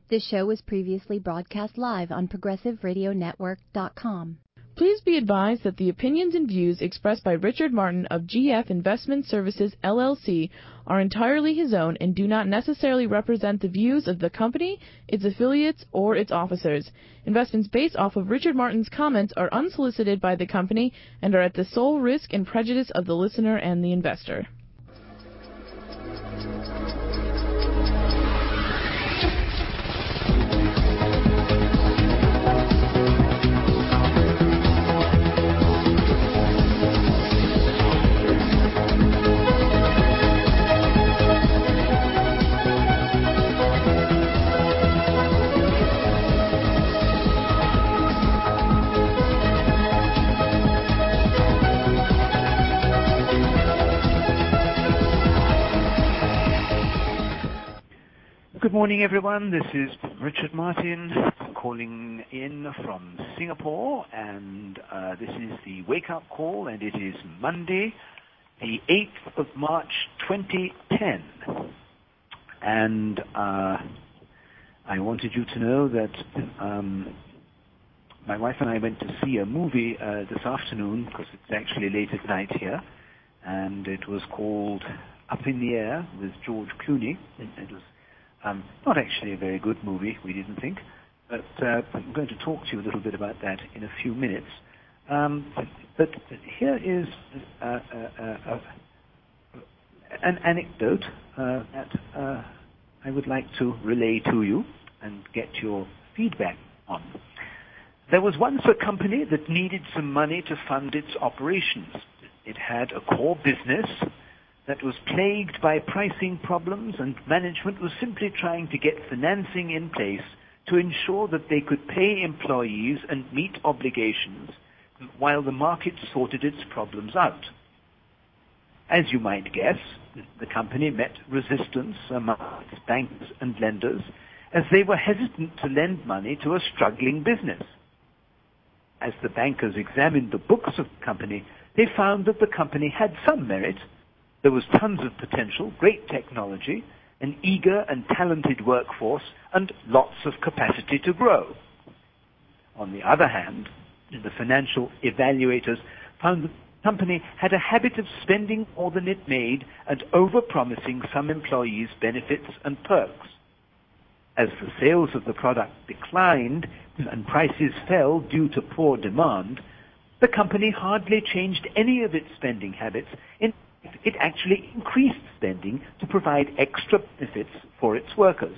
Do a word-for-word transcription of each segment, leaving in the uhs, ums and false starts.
This show was previously broadcast live on progressive radio network dot com. Please be advised that the opinions and views expressed by Richard Martin of G F Investment Services, L L C are entirely his own and do not necessarily represent the views of the company, its affiliates, or its officers. Investments based off of Richard Martin's comments are unsolicited by the company and are at the sole risk and prejudice of the listener and the investor. Good morning, everyone. This is Richard Martin calling in from Singapore, and uh, this is the wake-up call, and it is Monday, the eighth of March, twenty ten. And uh, I wanted you to know that um, my wife and I went to see a movie uh, this afternoon, because it's actually late at night here, and it was called Up in the Air with George Clooney. It was Um, not actually a very good movie, we didn't think, but uh, I'm going to talk to you a little bit about that in a few minutes. Um, but here is uh, uh, uh, uh, an anecdote uh, that uh, I would like to relay to you and get your feedback on. There was once a company that needed some money to fund its operations. It had a core business that was plagued by pricing problems, and management was simply trying to get financing in place to ensure that they could pay employees and meet obligations while the market sorted its problems out. As you might guess, the company met resistance among its bankers and lenders as they were hesitant to lend money to a struggling business. As the bankers examined the books of the company, they found that the company had some merit. There was tons of potential, great technology, an eager and talented workforce, and lots of capacity to grow. On the other hand, the financial evaluators found that the company had a habit of spending more than it made and over-promising some employees benefits and perks. As the sales of the product declined and prices fell due to poor demand, the company hardly changed any of its spending habits. In It actually increased spending to provide extra benefits for its workers.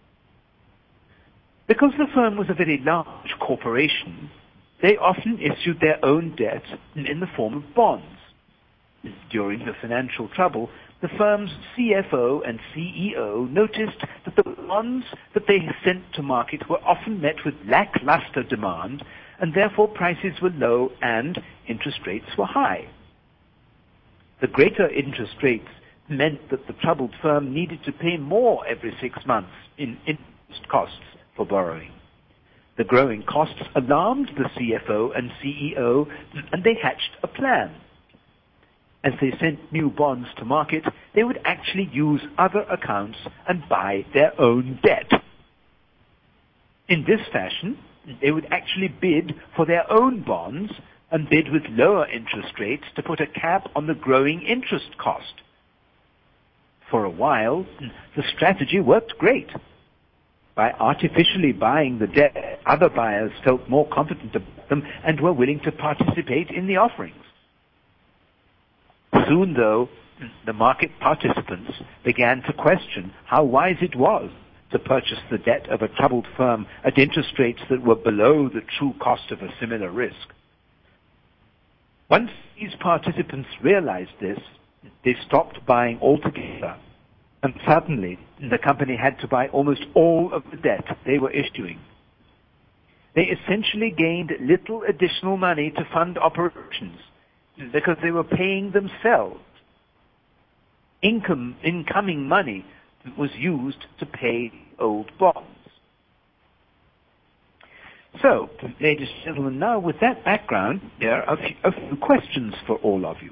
Because the firm was a very large corporation, they often issued their own debt in the form of bonds. During the financial trouble, the firm's C F O and C E O noticed that the bonds that they sent to market were often met with lackluster demand, and therefore prices were low and interest rates were high. The greater interest rates meant that the troubled firm needed to pay more every six months in interest costs for borrowing. The growing costs alarmed the C F O and C E O, and they hatched a plan. As they sent new bonds to market, they would actually use other accounts and buy their own debt. In this fashion, they would actually bid for their own bonds and bid with lower interest rates to put a cap on the growing interest cost. For a while, the strategy worked great. By artificially buying the debt, other buyers felt more confident about them and were willing to participate in the offerings. Soon, though, the market participants began to question how wise it was to purchase the debt of a troubled firm at interest rates that were below the true cost of a similar risk. Once these participants realized this, they stopped buying altogether, and suddenly the company had to buy almost all of the debt they were issuing. They essentially gained little additional money to fund operations because they were paying themselves. Income, incoming money was used to pay old bonds. So, ladies and gentlemen, now with that background, there are a few, a few questions for all of you.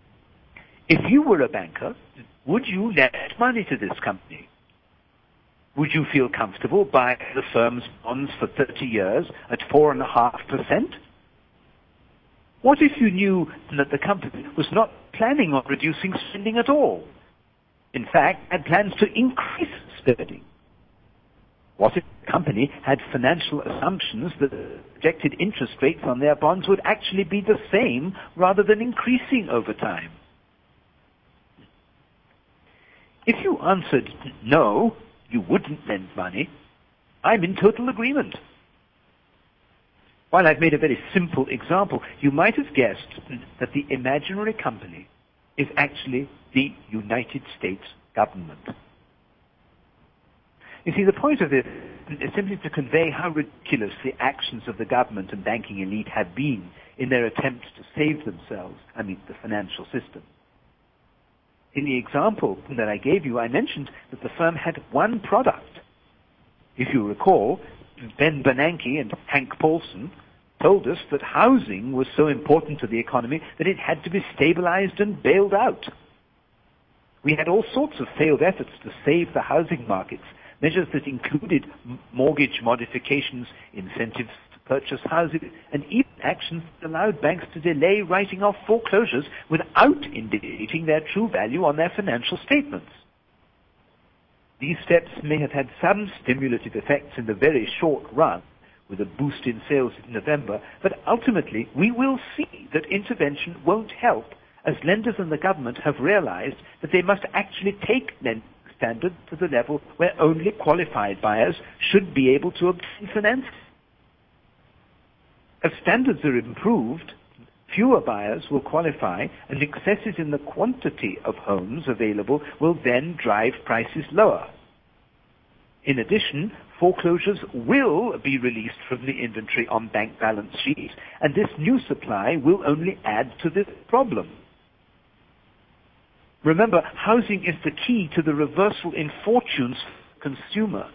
If you were a banker, would you lend money to this company? Would you feel comfortable buying the firm's bonds for thirty years at four point five percent? What if you knew that the company was not planning on reducing spending at all? In fact, had plans to increase spending. What if the company had financial assumptions that the projected interest rates on their bonds would actually be the same rather than increasing over time? If you answered no, you wouldn't lend money, I'm in total agreement. While I've made a very simple example, you might have guessed that the imaginary company is actually the United States government. You see, the point of this is simply to convey how ridiculous the actions of the government and banking elite have been in their attempts to save themselves, I mean the financial system. In the example that I gave you, I mentioned that the firm had one product. If you recall, Ben Bernanke and Hank Paulson told us that housing was so important to the economy that it had to be stabilized and bailed out. We had all sorts of failed efforts to save the housing markets, measures that included mortgage modifications, incentives to purchase housing, and even actions that allowed banks to delay writing off foreclosures without indicating their true value on their financial statements. These steps may have had some stimulative effects in the very short run, with a boost in sales in November, but ultimately we will see that intervention won't help, as lenders and the government have realized that they must actually take lending standards to the level where only qualified buyers should be able to obtain financing. As standards are improved, fewer buyers will qualify, and excesses in the quantity of homes available will then drive prices lower. In addition, foreclosures will be released from the inventory on bank balance sheets, and this new supply will only add to this problem. Remember, housing is the key to the reversal in fortunes for the consumer.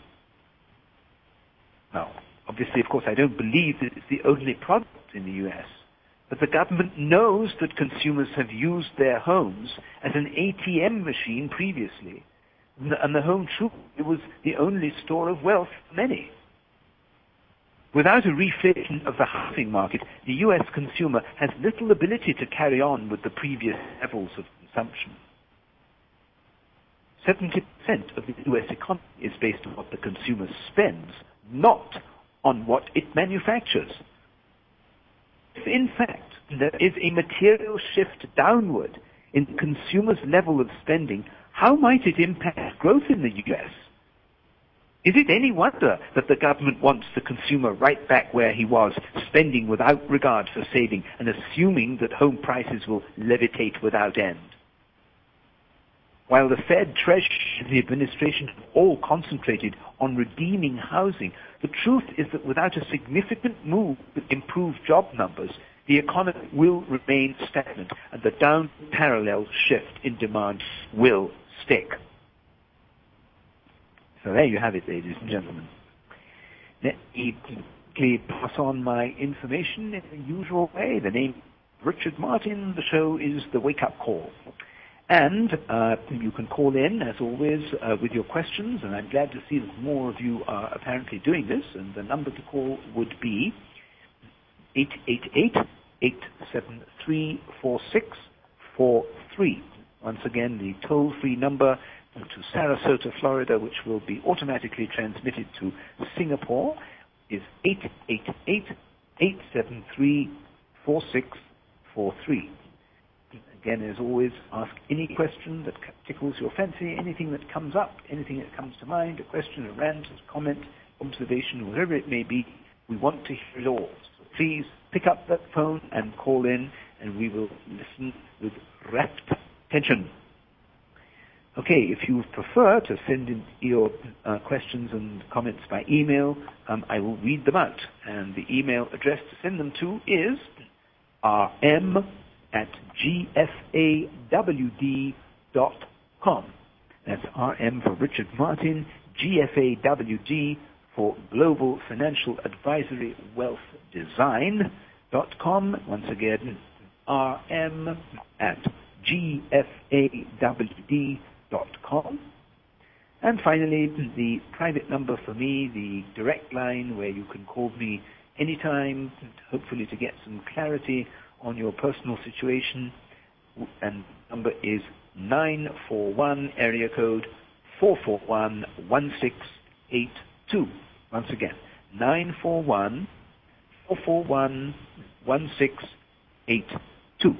Now, obviously, of course, I don't believe that it's the only product in the U S, but the government knows that consumers have used their homes as an A T M machine previously, and the home truly was the only store of wealth for many. Without a reflation of the housing market, the U S consumer has little ability to carry on with the previous levels of consumption. seventy percent of the U S economy is based on what the consumer spends, not on what it manufactures. If in fact there is a material shift downward in the consumer's level of spending, how might it impact growth in the U S? Is it any wonder that the government wants the consumer right back where he was, spending without regard for saving and assuming that home prices will levitate without end? While the Fed, Treasury, and the administration have all concentrated on redeeming housing, the truth is that without a significant move to improve job numbers, the economy will remain stagnant and the down parallel shift in demand will stick. So there you have it, ladies and gentlemen. Let me quickly pass on my information in the usual way. The name is Richard Martin. The show is The Wake Up Call. And uh, you can call in, as always, uh, with your questions, and I'm glad to see that more of you are apparently doing this, and the number to call would be eight eight eight, eight seven three, four six four three. Once again, the toll-free number to Sarasota, Florida, which will be automatically transmitted to Singapore, is eight eight eight, eight seven three, four six four three. Again, as always, ask any question that tickles your fancy, anything that comes up, anything that comes to mind, a question, a rant, a comment, observation, whatever it may be. We want to hear it all. So please pick up that phone and call in, and we will listen with rapt attention. Okay, if you prefer to send in your uh, questions and comments by email, um, I will read them out. And the email address to send them to is r m at g f a w d dot com. That's R M for Richard Martin, G F A W D for Global Financial Advisory Wealth Design dot com. Once again, R M at G F A W D dot com. And finally, the private number for me, the direct line where you can call me anytime, hopefully to get some clarity on your personal situation. And the number is nine four one, area code four four one, one six eight two. Once again, nine four one, four four one, one six eight two.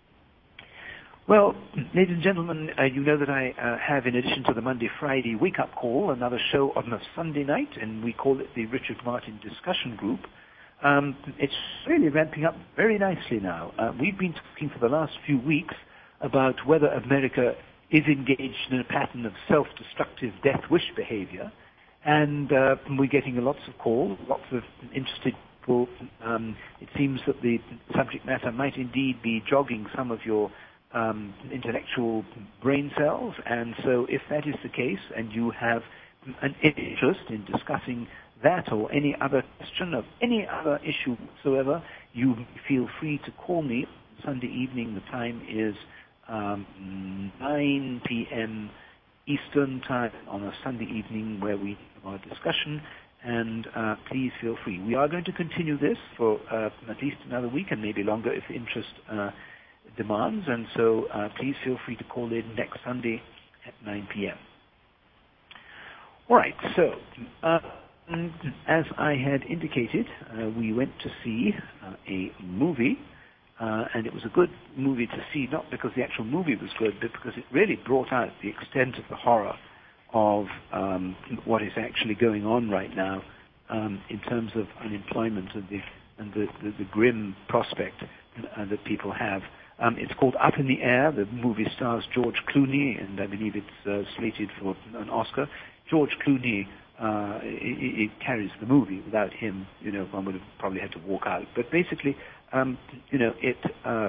Well, ladies and gentlemen, uh, you know that I uh, have, in addition to the Monday-Friday wake-up call, another show on a Sunday night, and we call it the Richard Martin Discussion Group. Um, it's really ramping up very nicely now. Uh, we've been talking for the last few weeks about whether America is engaged in a pattern of self-destructive death wish behavior, and uh, we're getting lots of calls, lots of interested people. Um, it seems that the subject matter might indeed be jogging some of your Um, intellectual brain cells, and so if that is the case and you have an interest in discussing that or any other question of any other issue whatsoever, you feel free to call me Sunday evening. The time is um, nine p.m. Eastern time on a Sunday evening where we have our discussion, and uh, please feel free. We are going to continue this for uh, at least another week and maybe longer if interest uh, demands, and so uh, please feel free to call in next Sunday at nine p.m. All right, so uh, as I had indicated, uh, we went to see uh, a movie, uh, and it was a good movie to see, not because the actual movie was good, but because it really brought out the extent of the horror of um, what is actually going on right now um, in terms of unemployment and the, and the, the, the grim prospect uh, that people have. Um, it's called Up in the Air. The movie stars George Clooney, and I believe it's uh, slated for an Oscar. George Clooney, uh, it, it carries the movie. Without him, you know, one would have probably had to walk out. But basically, um, you know, it. Uh,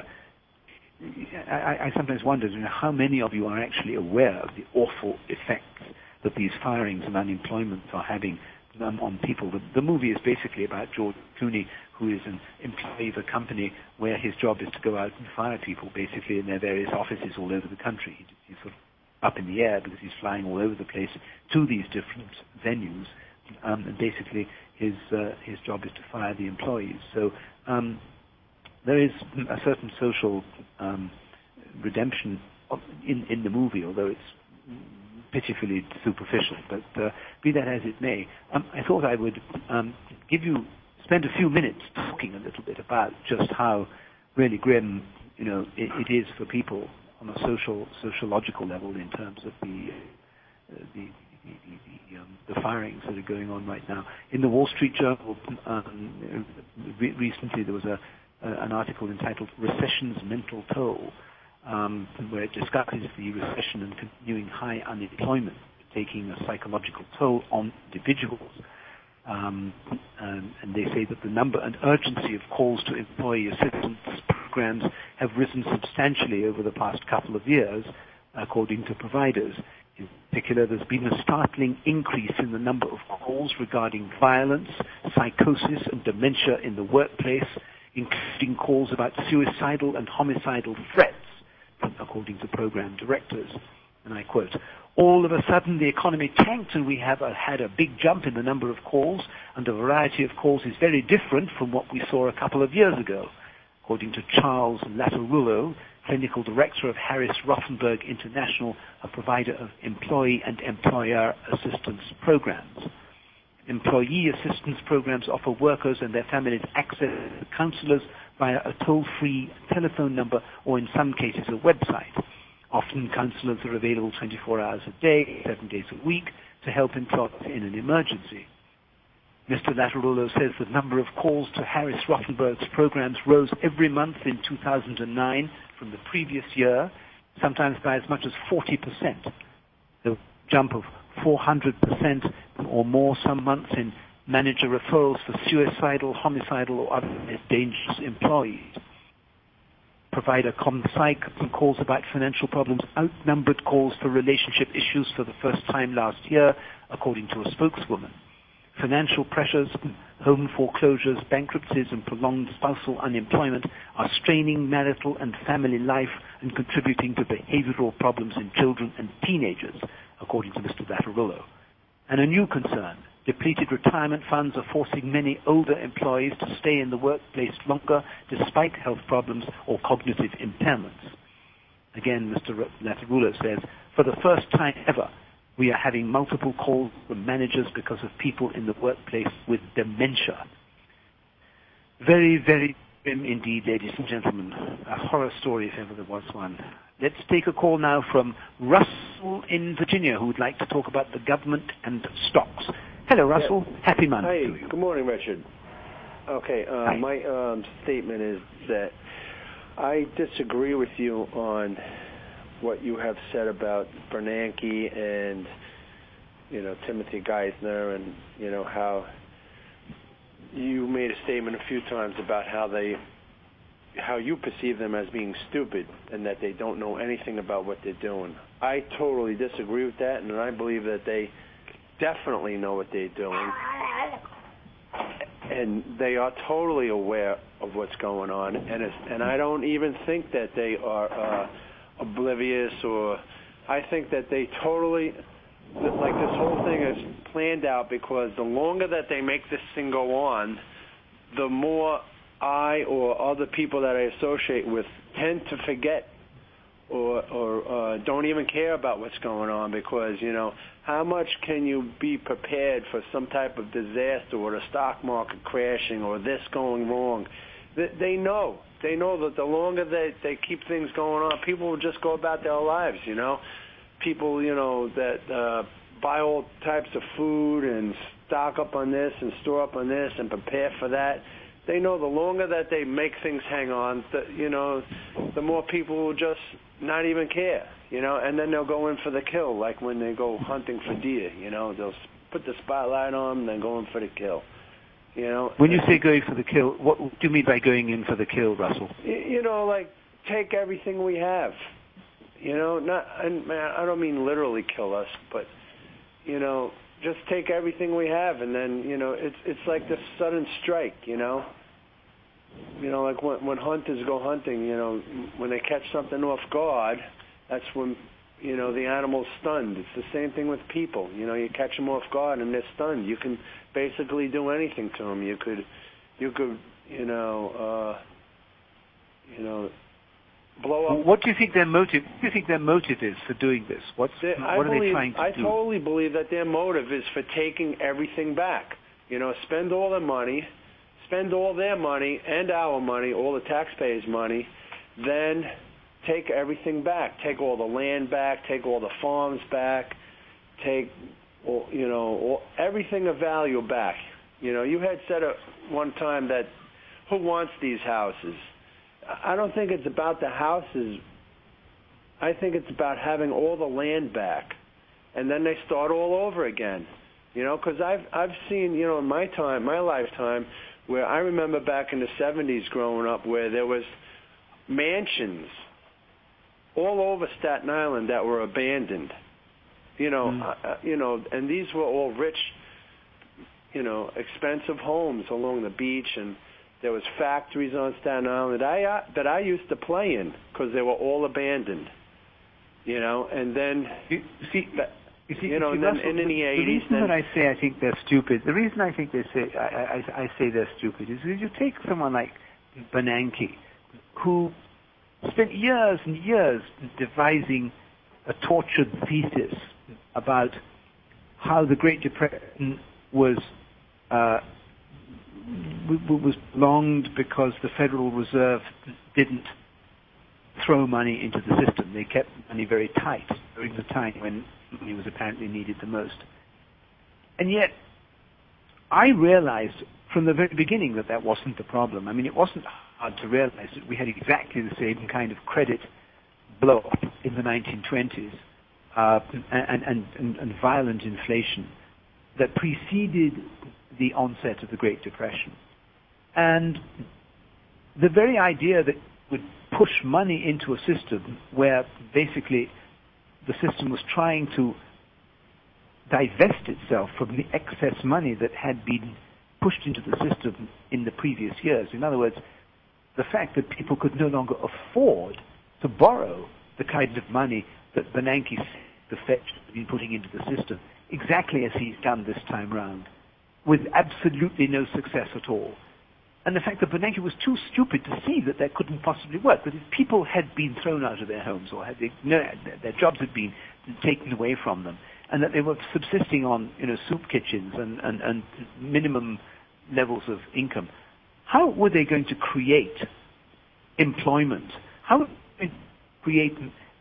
I, I sometimes wonder, you know, how many of you are actually aware of the awful effects that these firings and unemployment are having um, on people. The, the movie is basically about George Clooney, who is an employee of a company where his job is to go out and fire people, basically, in their various offices all over the country. He, he's sort of up in the air because he's flying all over the place to these different venues, um, and basically his uh, his job is to fire the employees. So um, there is a certain social um, redemption of, in, in the movie, although it's pitifully superficial. But uh, be that as it may, um, I thought I would um, give you spend a few minutes talking a little bit about just how really grim, you know, it, it is for people on a social, sociological level in terms of the uh, the, the, the, um, the firings that are going on right now. In the Wall Street Journal, um, re- recently there was a uh, an article entitled "Recession's Mental Toll," um, where it discusses the recession and continuing high unemployment taking a psychological toll on individuals. Um, and, and they say that the number and urgency of calls to employee assistance programs have risen substantially over the past couple of years, according to providers. In particular, there's been a startling increase in the number of calls regarding violence, psychosis, and dementia in the workplace, including calls about suicidal and homicidal threats, according to program directors. And I quote, "All of a sudden the economy tanked and we have a, had a big jump in the number of calls, and the variety of calls is very different from what we saw a couple of years ago," according to Charles Latarullo, Clinical Director of Harris Rothenberg International, a provider of employee and employer assistance programs. Employee assistance programs offer workers and their families access to counselors via a toll-free telephone number or in some cases a website. Often counselors are available twenty-four hours a day, seven days a week, to help employees in an emergency. Mister Latarullo says the number of calls to Harris Rothenberg's programs rose every month in two thousand nine from the previous year, sometimes by as much as forty percent. The jump of four hundred percent or more some months in manager referrals for suicidal, homicidal, or other dangerous employees. Provider ComPsych calls about financial problems outnumbered calls for relationship issues for the first time last year, according to a spokeswoman. Financial pressures, home foreclosures, bankruptcies, and prolonged spousal unemployment are straining marital and family life and contributing to behavioral problems in children and teenagers, according to Mister Laterillo. And a new concern, depleted retirement funds are forcing many older employees to stay in the workplace longer despite health problems or cognitive impairments. Again, Mister Laterillo says, for the first time ever, we are having multiple calls from managers because of people in the workplace with dementia. Very, very grim indeed, ladies and gentlemen. A horror story if ever there was one. Let's take a call now from Russell in Virginia, who would like to talk about the government and stocks. Hello, Russell. Yeah. Happy Monday Hi. to you. Good morning, Richard. Okay, uh, my um, statement is that I disagree with you on what you have said about Bernanke and, you know, Timothy Geithner, and, you know, how you made a statement a few times about how they, how you perceive them as being stupid and that they don't know anything about what they're doing. I totally disagree with that, and I believe that they definitely know what they're doing, and they are totally aware of what's going on, and it's, and I don't even think that they are uh, oblivious, or I think that they totally, like, this whole thing is planned out, because the longer that they make this thing go on, the more I or other people that I associate with tend to forget or, or uh, don't even care about what's going on, because, you know, how much can you be prepared for some type of disaster or the stock market crashing or this going wrong? They, they know. They know that the longer they, they keep things going on, people will just go about their lives, you know. People, you know, that uh, buy all types of food and stock up on this and store up on this and prepare for that. They know the longer that they make things hang on, the, you know, the more people will just not even care, you know, and then they'll go in for the kill, like when they go hunting for deer, you know, they'll put the spotlight on them and then go in for the kill, you know. When you say going for the kill, what do you mean by going in for the kill, Russell? You know, like, take everything we have, you know, not, and man, I don't mean literally kill us, but, you know, just take everything we have, and then, you know, it's it's like this sudden strike, you know. You know, like when, when hunters go hunting, you know, when they catch something off guard, that's when, you know, the animal's stunned. It's the same thing with people. You know, you catch them off guard and they're stunned. You can basically do anything to them. You could, you could, you know, uh, you know, blow up. What do you think their motive? What do you think their motive is for doing this? What's they, what are believe, they trying to I do? I totally believe that their motive is for taking everything back. You know, spend all their money. Spend all their money and our money, all the taxpayers' money, then take everything back. Take all the land back, take all the farms back, take, all, you know, all, everything of value back. You know, you had said at one time that who wants these houses? I don't think it's about the houses. I think it's about having all the land back, and then they start all over again. You know, because I've I've seen, you know, in my time, my lifetime, where I remember back in the seventies growing up, where there was mansions all over Staten Island that were abandoned. You know, mm. uh, you know, and these were all rich, you know, expensive homes along the beach, and there was factories on Staten Island that I uh, that I used to play in because they were all abandoned. You know, and then you see. That, You, see, you know, see, and then Russell, and in the eighties. The reason then, that I say I think they're stupid, the reason I think they say I, I, I say they're stupid is because you take someone like Bernanke, who spent years and years devising a tortured thesis about how the Great Depression was uh, was prolonged because the Federal Reserve didn't throw money into the system. They kept money very tight during the time when money was apparently needed the most. And yet, I realized from the very beginning that that wasn't the problem. I mean, it wasn't hard to realize that we had exactly the same kind of credit blow-up in the nineteen twenties uh, and, and, and, and violent inflation that preceded the onset of the Great Depression. And the very idea that would push money into a system where basically the system was trying to divest itself from the excess money that had been pushed into the system in the previous years. In other words, the fact that people could no longer afford to borrow the kind of money that Bernanke said the Fed should have been putting into the system, exactly as he's done this time round, with absolutely no success at all. And the fact that Bernanke was too stupid to see that that couldn't possibly work, that if people had been thrown out of their homes or had they, no, their jobs had been taken away from them, and that they were subsisting on, you know, soup kitchens and, and, and minimum levels of income, how were they going to create employment? How were they going to create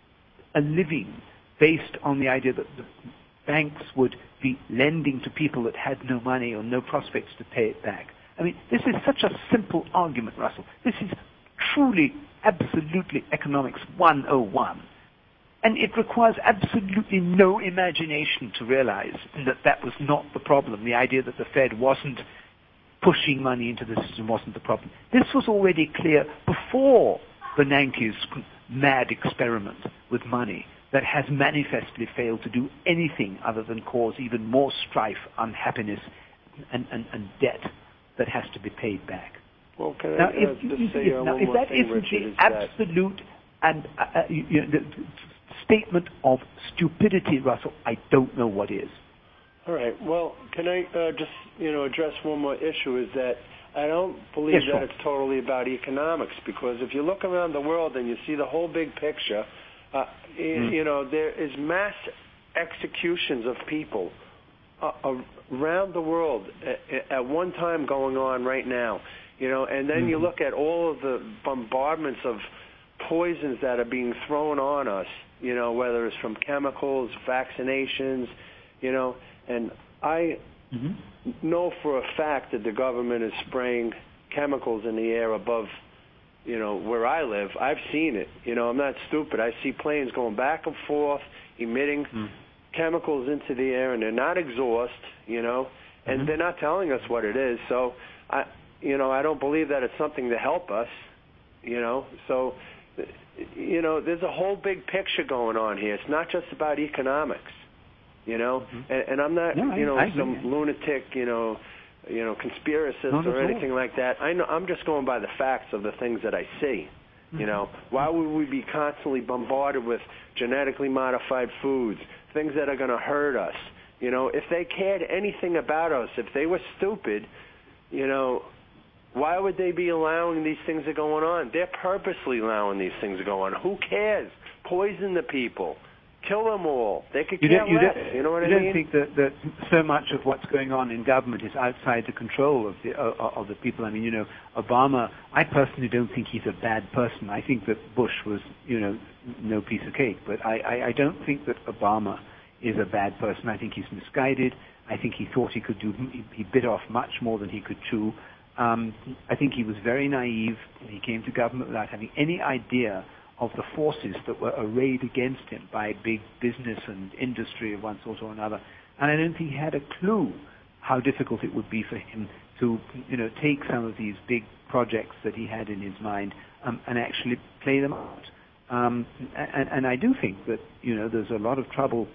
a living based on the idea that the banks would be lending to people that had no money or no prospects to pay it back? I mean, this is such a simple argument, Russell. This is truly, absolutely economics one oh one. And it requires absolutely no imagination to realize that that was not the problem. The idea that the Fed wasn't pushing money into the system wasn't the problem. This was already clear before Bernanke's mad experiment with money that has manifestly failed to do anything other than cause even more strife, unhappiness, and, and, and debt that has to be paid back. Well, can now, I if, uh, just if, say if, uh, now, one if more that thing, isn't Richard, the is that absolute and uh, uh, you know, the statement of stupidity, Russell, I don't know what is. All right. Well, can I uh, just, you know, address one more issue? Is that I don't believe yes, that sure. it's totally about economics, because if you look around the world and you see the whole big picture, uh, mm. you know, there is mass executions of people uh, around the world at, at one time going on right now, you know, and then mm-hmm. you look at all of the bombardments of poisons that are being thrown on us, you know, whether it's from chemicals, vaccinations, you know, and I mm-hmm. know for a fact that the government is spraying chemicals in the air above, you know, where I live. I've seen it. You know, I'm not stupid. I see planes going back and forth, emitting mm. chemicals into the air, and they're not exhaust, you know, and mm-hmm. they're not telling us what it is. So, I, you know, I don't believe that it's something to help us, you know. So, you know, there's a whole big picture going on here. It's not just about economics. You know, mm-hmm. and, and I'm not, no, you know, I, I some lunatic, you know, you know, conspiracist not or anything all. like that. I know, I'm just going by the facts of the things that I see. Mm-hmm. You know, why would we be constantly bombarded with genetically modified foods, things that are going to hurt us? You know, if they cared anything about us, if they were stupid, you know, why would they be allowing these things to go on? They're purposely allowing these things to go on. Who cares? Poison the people. Kill them all. They could you care don't, you less. Don't, you know what you I mean? You don't think that, that so much of what's going on in government is outside the control of the uh, of the people? I mean, you know, Obama. I personally don't think he's a bad person. I think that Bush was, you know, no piece of cake. But I, I, I don't think that Obama is a bad person. I think he's misguided. I think he thought he could do. He, he bit off much more than he could chew. Um, I think he was very naive. He came to government without having any idea of the forces that were arrayed against him by big business and industry of one sort or another. And I don't think he had a clue how difficult it would be for him to, you know, take some of these big projects that he had in his mind um, and actually play them out. Um, and, and I do think that, you know, there's a lot of trouble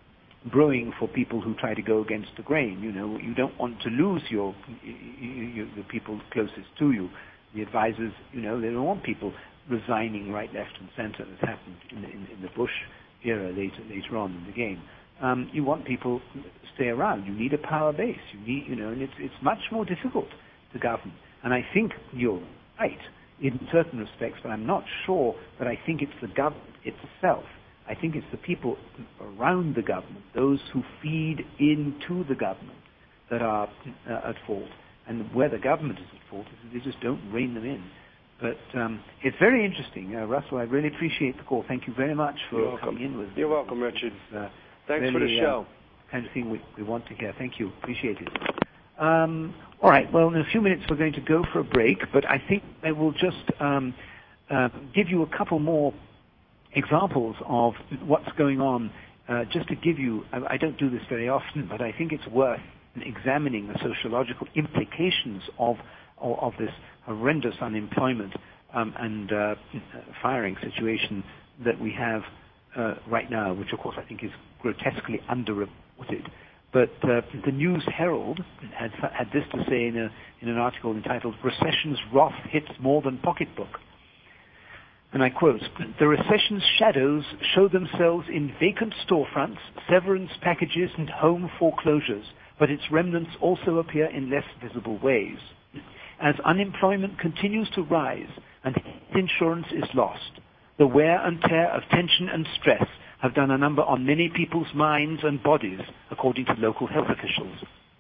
brewing for people who try to go against the grain. You know, you don't want to lose your, your the people closest to you, the advisors. You know, they don't want people resigning right, left, and center, as happened in the, in, in the Bush era later later on in the game. Um, you want people to stay around. You need a power base. You need, you know, and it's it's much more difficult to govern. And I think you're right in certain respects, but I'm not sure that I think it's the government itself. I think it's the people around the government, those who feed into the government, that are uh, at fault. And where the government is at fault is they just don't rein them in. But um, it's very interesting, uh, Russell. I really appreciate the call. Thank you very much for coming in with us. You're welcome, Richard. Uh, Thanks really, for the show. Uh, kind of thing we, we want to hear. Thank you. Appreciate it. Um, all right. Well, in a few minutes we're going to go for a break, but I think I will just um, uh, give you a couple more examples of what's going on. Uh, just to give you, I, I don't do this very often, but I think it's worth examining the sociological implications of of, of this horrendous unemployment um, and uh, firing situation that we have uh, right now, which of course I think is grotesquely underreported. But uh, the News Herald had, had this to say in, a, in an article entitled "Recession's Wrath Hits More Than Pocketbook." And I quote, "The recession's shadows show themselves in vacant storefronts, severance packages, and home foreclosures, but its remnants also appear in less visible ways. As unemployment continues to rise and insurance is lost, the wear and tear of tension and stress have done a number on many people's minds and bodies, according to local health officials."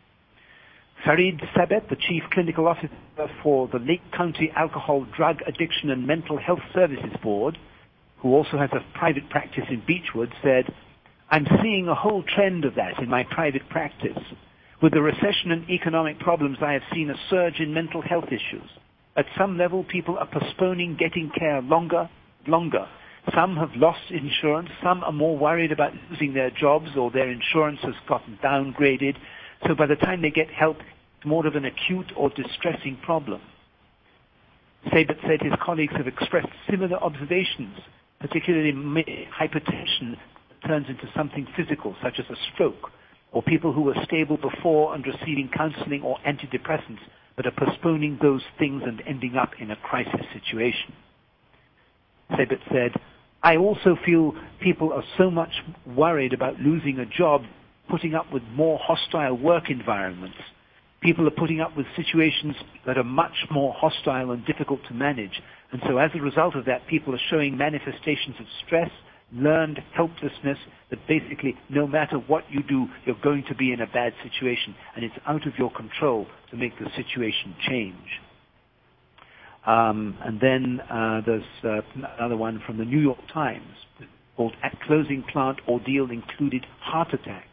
Farid Sabet, the Chief Clinical Officer for the Lake County Alcohol, Drug Addiction and Mental Health Services Board, who also has a private practice in Beechwood, said, "I'm seeing a whole trend of that in my private practice. With the recession and economic problems, I have seen a surge in mental health issues. At some level, people are postponing getting care longer, longer. Some have lost insurance, some are more worried about losing their jobs or their insurance has gotten downgraded. So by the time they get help, it's more of an acute or distressing problem." Sabet said his colleagues have expressed similar observations, particularly hypertension that turns into something physical, such as a stroke, or people who were stable before and receiving counseling or antidepressants, but are postponing those things and ending up in a crisis situation. Sabet said, "I also feel people are so much worried about losing a job, putting up with more hostile work environments. People are putting up with situations that are much more hostile and difficult to manage. And so as a result of that, people are showing manifestations of stress, learned helplessness, that basically no matter what you do, you're going to be in a bad situation, and it's out of your control to make the situation change." Um, and then uh, there's uh, another one from the New York Times called "At Closing Plant Ordeal Included Heart Attacks."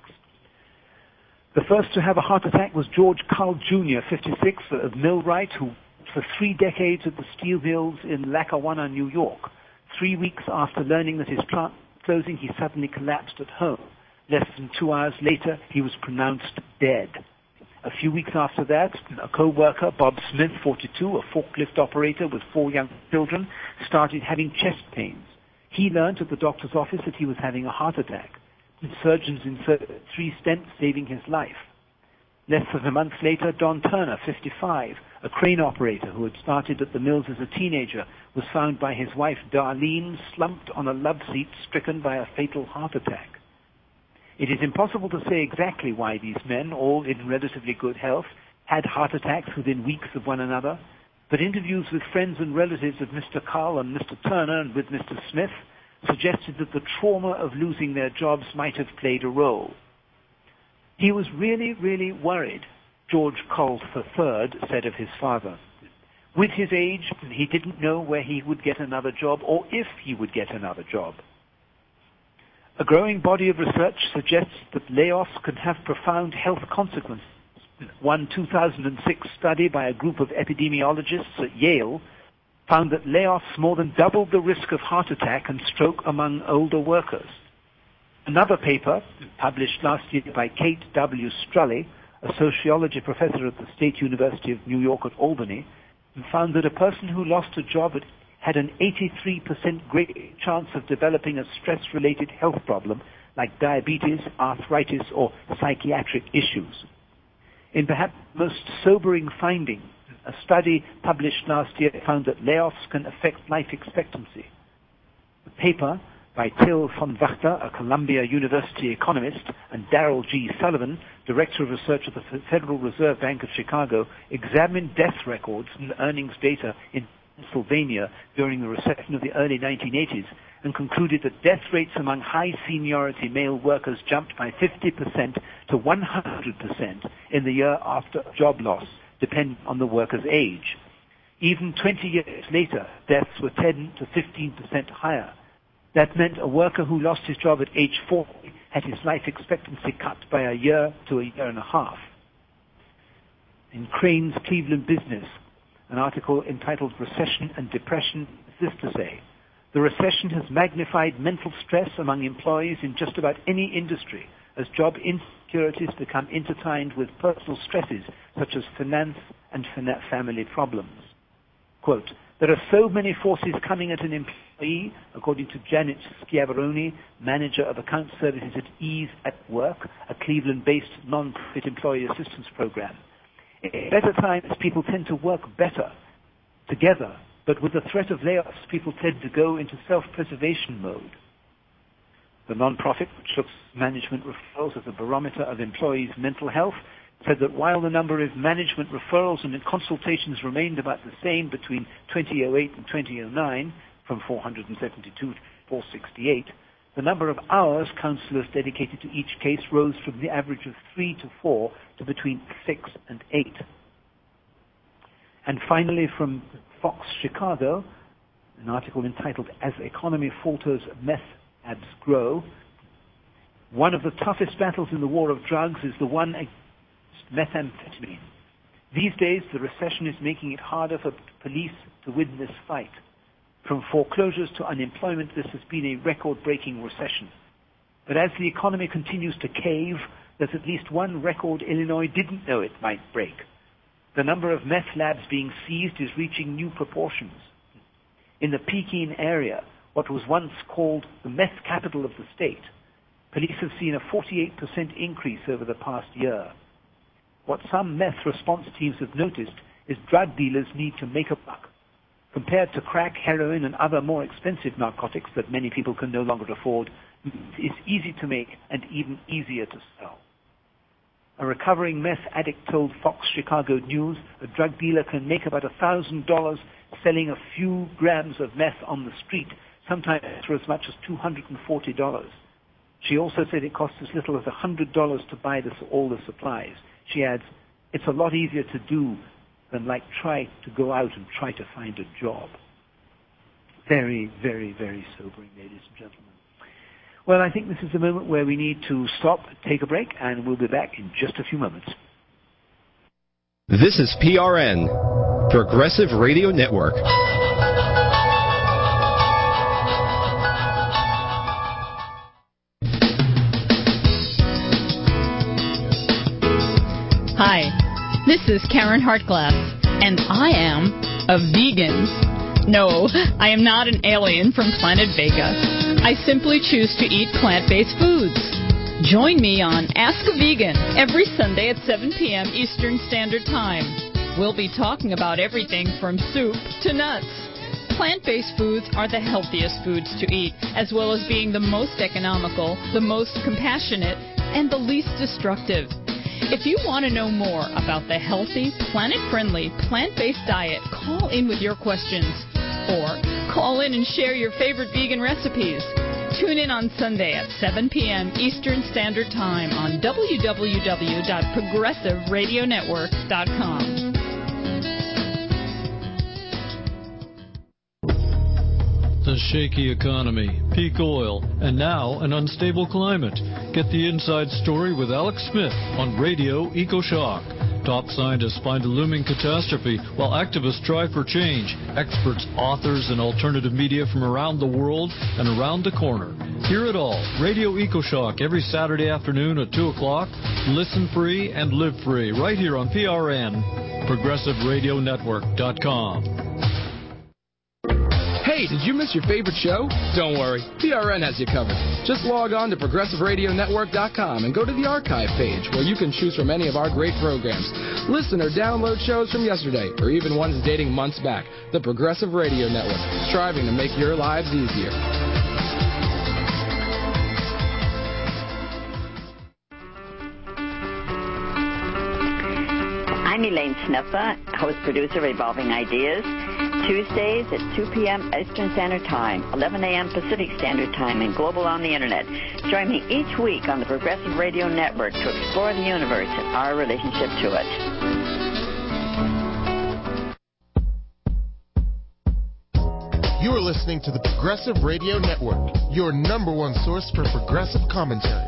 The first to have a heart attack was George Cull Junior, fifty-six, of Millwright, who worked for three decades at the steel mills in Lackawanna, New York. Three weeks after learning that his plant was closing, he suddenly collapsed at home. Less than two hours later, he was pronounced dead. A few weeks after that, a co-worker, Bob Smith, forty-two, a forklift operator with four young children, started having chest pains. He learned at the doctor's office that he was having a heart attack. Surgeons inserted three stents, saving his life. Less than a month later, Don Turner, fifty-five, a crane operator who had started at the mills as a teenager, was found by his wife Darlene slumped on a love seat, stricken by a fatal heart attack. It is impossible to say exactly why these men, all in relatively good health, had heart attacks within weeks of one another, but interviews with friends and relatives of Mister Cull and Mister Turner and with Mister Smith suggested that the trauma of losing their jobs might have played a role. He was really, really worried, George Cull the third said of his father. With his age, he didn't know where he would get another job or if he would get another job. A growing body of research suggests that layoffs can have profound health consequences. One two thousand six study by a group of epidemiologists at Yale found that layoffs more than doubled the risk of heart attack and stroke among older workers. Another paper, published last year by Kate W. Strully, a sociology professor at the State University of New York at Albany, found that a person who lost a job had an eighty-three percent greater chance of developing a stress-related health problem like diabetes, arthritis, or psychiatric issues. In perhaps the most sobering finding, a study published last year found that layoffs can affect life expectancy. The paper by Till von Wachter, a Columbia University economist, and Darrell G. Sullivan, director of research at the Federal Reserve Bank of Chicago, examined death records and earnings data in Pennsylvania during the recession of the early nineteen eighties and concluded that death rates among high seniority male workers jumped by fifty percent to one hundred percent in the year after job loss, depending on the worker's age. Even twenty years later, deaths were ten to fifteen percent higher. That meant a worker who lost his job at age forty had his life expectancy cut by a year to a year and a half. In Crane's Cleveland Business, an article entitled "Recession and Depression," is this to say: the recession has magnified mental stress among employees in just about any industry, as job insecurities become intertwined with personal stresses such as finance and family problems. Quote, "There are so many forces coming at an employee," according to Janet Schiavaroni, manager of account services at Ease at Work, a Cleveland-based non-profit employee assistance program. In better times, people tend to work better together, But with the threat of layoffs, people tend to go into self-preservation mode. The non-profit, which looks at management referrals as a barometer of employees' mental health, said that while the number of management referrals and consultations remained about the same between two thousand eight and two thousand nine, from four hundred seventy-two to four hundred sixty-eight, the number of hours counselors dedicated to each case rose from the average of three to four to between six and eight. And finally, from Fox Chicago, an article entitled "As Economy Falters, Meth Labs Grow." One of the toughest battles in the war of drugs is the one against methamphetamine. These days, the recession is making it harder for police to win this fight. From foreclosures to unemployment, this has been a record-breaking recession. But as the economy continues to cave, there's at least one record Illinois didn't know it might break. The number of meth labs being seized is reaching new proportions. In the Pekin area, what was once called the meth capital of the state, police have seen a forty-eight percent increase over the past year. What some meth response teams have noticed is drug dealers need to make a buck. Compared to crack, heroin, and other more expensive narcotics that many people can no longer afford, it's easy to make and even easier to sell. A recovering meth addict told Fox Chicago News a drug dealer can make about one thousand dollars selling a few grams of meth on the street, sometimes for as much as two hundred forty dollars. She also said it costs as little as one hundred dollars to buy this, all the supplies. She adds, it's a lot easier to do than like try to go out and try to find a job. Very, very, very sobering, ladies and gentlemen. Well, I think this is the moment where we need to stop, take a break, and we'll be back in just a few moments. This is P R N, Progressive Radio Network. Hi, this is Karen Hartglass, and I am a vegan. No, I am not an alien from planet Vega. I simply choose to eat plant-based foods. Join me on Ask a Vegan every Sunday at seven p.m. Eastern Standard Time. We'll be talking about everything from soup to nuts. Plant-based foods are the healthiest foods to eat, as well as being the most economical, the most compassionate, and the least destructive. If you want to know more about the healthy, planet-friendly, plant-based diet, call in with your questions. Or call in and share your favorite vegan recipes. Tune in on Sunday at seven p.m. Eastern Standard Time on w w w dot progressive radio network dot com. The shaky economy, peak oil, and now an unstable climate. Get the inside story with Alex Smith on Radio EcoShock. Top scientists find a looming catastrophe while activists try for change. Experts, authors, and alternative media from around the world and around the corner. Hear it all. Radio EcoShock every Saturday afternoon at two o'clock. Listen free and live free right here on P R N, progressive radio network dot com. Hey, did you miss your favorite show? Don't worry, P R N has you covered. Just log on to progressive radio network dot com and go to the archive page where you can choose from any of our great programs. Listen or download shows from yesterday or even ones dating months back. The Progressive Radio Network, striving to make your lives easier. I'm Elaine Sniffa, host-producer Revolving Ideas. Tuesdays at two p.m. Eastern Standard Time, eleven a.m. Pacific Standard Time, and global on the Internet. Join me each week on the Progressive Radio Network to explore the universe and our relationship to it. You're listening to the Progressive Radio Network, your number one source for progressive commentary.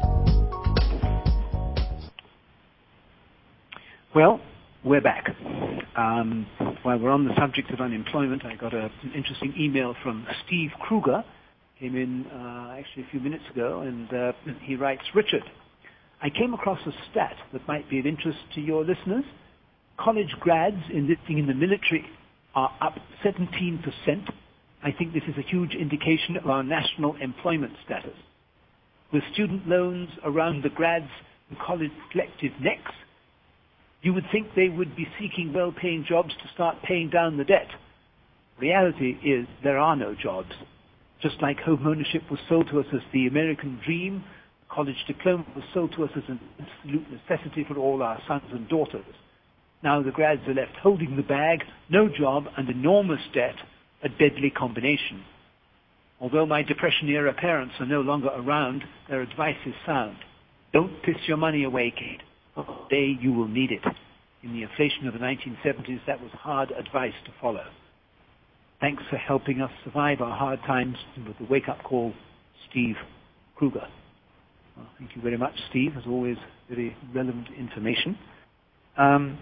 Well, we're back. Um, while we're on the subject of unemployment, I got a, an interesting email from Steve Kruger. Came in uh, actually a few minutes ago, and uh, he writes, Richard, I came across a stat that might be of interest to your listeners. College grads enlisting in the military are up seventeen percent. I think this is a huge indication of our national employment status. With student loans around the grads and college collective necks, you would think they would be seeking well-paying jobs to start paying down the debt. reality is there are no jobs. Just like home ownership was sold to us as the American dream, college diploma was sold to us as an absolute necessity for all our sons and daughters. Now the grads are left holding the bag, no job, and enormous debt, a deadly combination. Although my Depression-era parents are no longer around, their advice is sound. Don't piss your money away, kid. One day you will need it. In the inflation of the nineteen seventies, that was hard advice to follow. Thanks for helping us survive our hard times with the wake-up call, Steve Kruger. Well, thank you very much, Steve. As always, very relevant information. Um,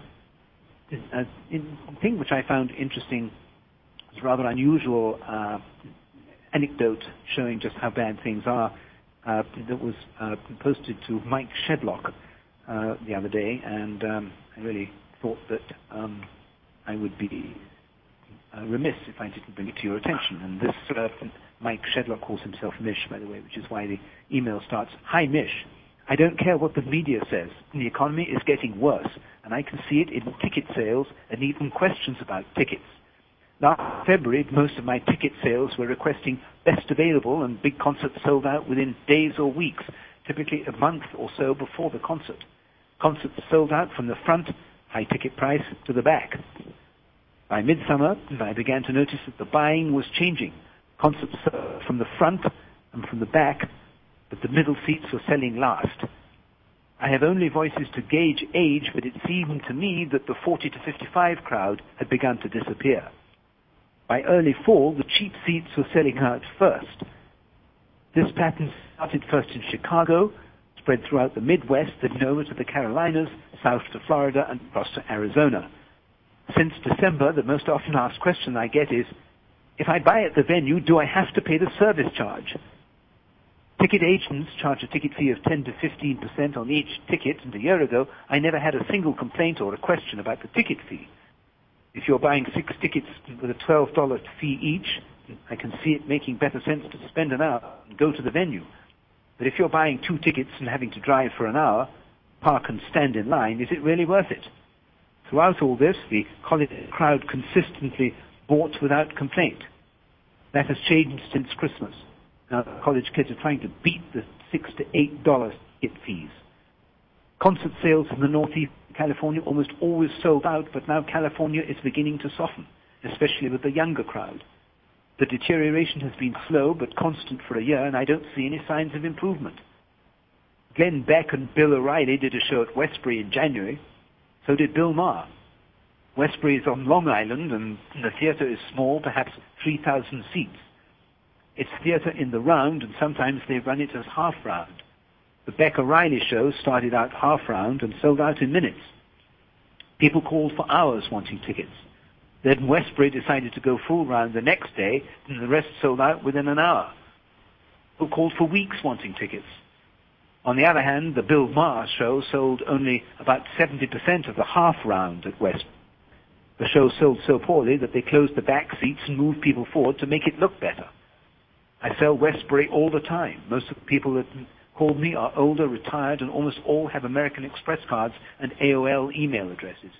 a thing which I found interesting was a rather unusual uh, anecdote showing just how bad things are uh, that was uh, posted to Mike Shedlock uh, the other day, and um, I really thought that um, I would be uh, remiss if I didn't bring it to your attention. And this uh, Mike Shedlock calls himself Mish, by the way, which is why the email starts, "Hi Mish, I don't care what the media says. The economy is getting worse, and I can see it in ticket sales and even questions about tickets. Last February, most of my ticket sales were requesting best available, and big concerts sold out within days or weeks, typically a month or so before the concert. Concerts sold out from the front, high ticket price, to the back. By midsummer, I began to notice that the buying was changing. Concerts sold from the front and from the back, but the middle seats were selling last. I have only voices to gauge age, but it seemed to me that the forty to fifty-five crowd had begun to disappear. By early fall, the cheap seats were selling out first. This pattern started first in Chicago, spread throughout the Midwest, then over to the Carolinas, south to Florida, and across to Arizona. Since December, the most often asked question I get is, if I buy at the venue, do I have to pay the service charge? Ticket agents charge a ticket fee of ten to fifteen percent on each ticket, and a year ago, I never had a single complaint or a question about the ticket fee. If you're buying six tickets with a twelve dollars fee each, I can see it making better sense to spend an hour and go to the venue. But if you're buying two tickets and having to drive for an hour, park and stand in line, is it really worth it? Throughout all this, the college crowd consistently bought without complaint. That has changed since Christmas. Now, college kids are trying to beat the six to eight dollars ticket fees. Concert sales in the Northeast California almost always sold out, but now California is beginning to soften, especially with the younger crowd. The deterioration has been slow but constant for a year, and I don't see any signs of improvement. Glenn Beck and Bill O'Reilly did a show at Westbury in January. So did Bill Maher. Westbury is on Long Island, and the theater is small, perhaps three thousand seats. It's theater in the round, and sometimes they run it as half-round. The Beck-O'Reilly show started out half-round and sold out in minutes. People called for hours wanting tickets. Then Westbury decided to go full round the next day, and the rest sold out within an hour. People called for weeks wanting tickets. On the other hand, the Bill Maher show sold only about seventy percent of the half-round at Westbury. The show sold so poorly that they closed the back seats and moved people forward to make it look better. I sell Westbury all the time. Most of the people that call me are older, retired, and almost all have American Express cards and A O L email addresses.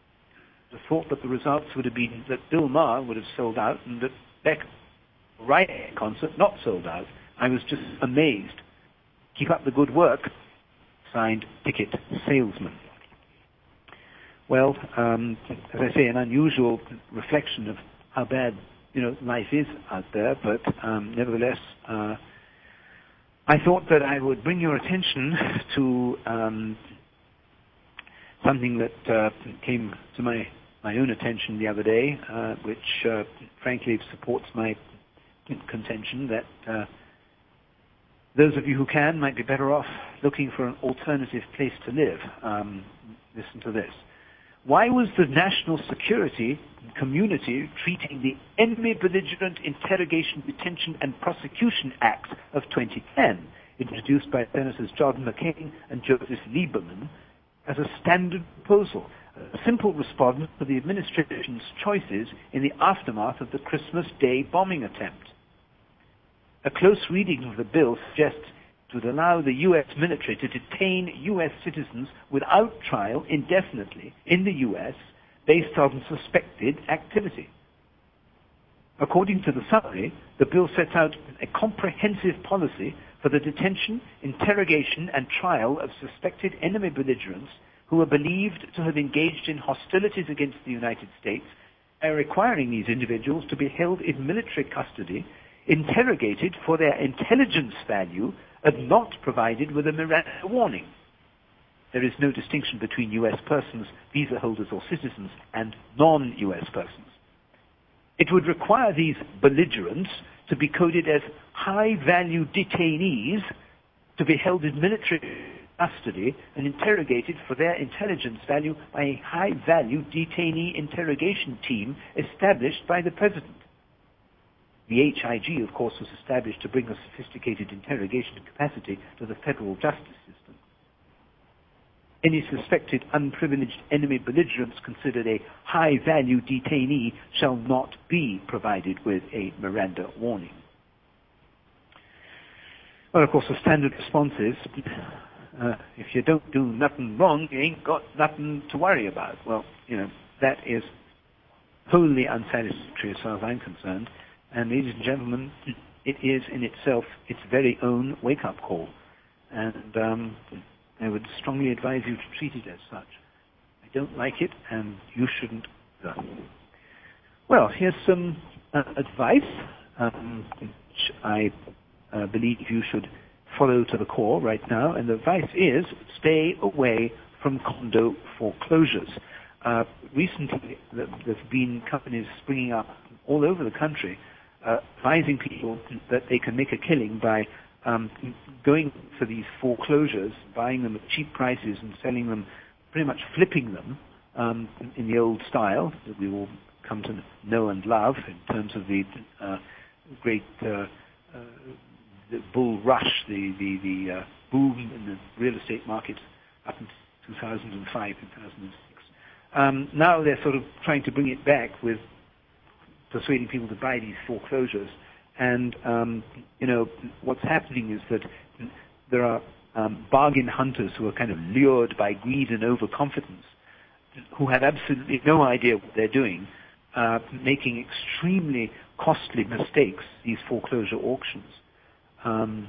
I thought that the results would have been that Bill Maher would have sold out and that Beck O'Reilly concert not sold out. I was just amazed. Keep up the good work. Signed, Ticket Salesman. Well, um, as I say, an unusual reflection of how bad, you know, life is out there, but um, nevertheless, uh, I thought that I would bring your attention to um, something that uh, came to my, my own attention the other day, uh, which uh, frankly supports my contention that uh, those of you who can might be better off looking for an alternative place to live. Um, listen to this. Why was the National Security Community treating the Enemy Belligerent Interrogation, Detention and Prosecution Act of twenty ten, introduced by Senators John McCain and Joseph Lieberman, as a standard proposal, a simple response to the administration's choices in the aftermath of the Christmas Day bombing attempt? A close reading of the bill suggests it would allow the U S military to detain U S citizens without trial indefinitely in the U S based on suspected activity. According to the summary, the bill sets out a comprehensive policy for the detention, interrogation, and trial of suspected enemy belligerents who are believed to have engaged in hostilities against the United States, by requiring these individuals to be held in military custody, interrogated for their intelligence value, and not provided with a Miranda warning. There is no distinction between U S persons, visa holders or citizens, and non-U S persons. It would require these belligerents to be coded as high-value detainees, to be held in military custody and interrogated for their intelligence value by a high-value detainee interrogation team established by the President. The H I G, of course, was established to bring a sophisticated interrogation capacity to the federal justice system. Any suspected unprivileged enemy belligerents considered a high-value detainee shall not be provided with a Miranda warning. Well, of course, the standard response is, uh, if you don't do nothing wrong, you ain't got nothing to worry about. Well, you know, that is wholly unsatisfactory as far as I'm concerned. And ladies and gentlemen, it is in itself its very own wake-up call. And um, I would strongly advise you to treat it as such. I don't like it, and you shouldn't go. Well, here's some uh, advice um, which I uh, believe you should follow to the core right now. And the advice is stay away from condo foreclosures. Uh, recently, there have been companies springing up all over the country uh, advising people that they can make a killing by Um, going for these foreclosures, buying them at cheap prices and selling them, pretty much flipping them um, in the old style that we all come to know and love in terms of the uh, great uh, uh, the bull rush, the the, the uh, boom in the real estate market up in two thousand five, two thousand six. Um, now they're sort of trying to bring it back with persuading people to buy these foreclosures. And, um, you know, what's happening is that there are um, bargain hunters who are kind of lured by greed and overconfidence, who have absolutely no idea what they're doing, uh, making extremely costly mistakes, these foreclosure auctions. Um,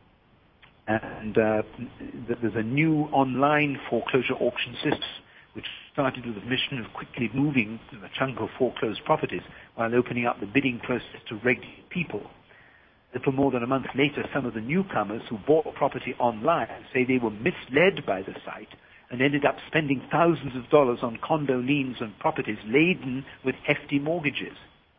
and uh, there's a new online foreclosure auction system which started with the mission of quickly moving a chunk of foreclosed properties while opening up the bidding process to regular people. A little more than a month later, some of the newcomers who bought property online say they were misled by the site and ended up spending thousands of dollars on condo liens and properties laden with hefty mortgages.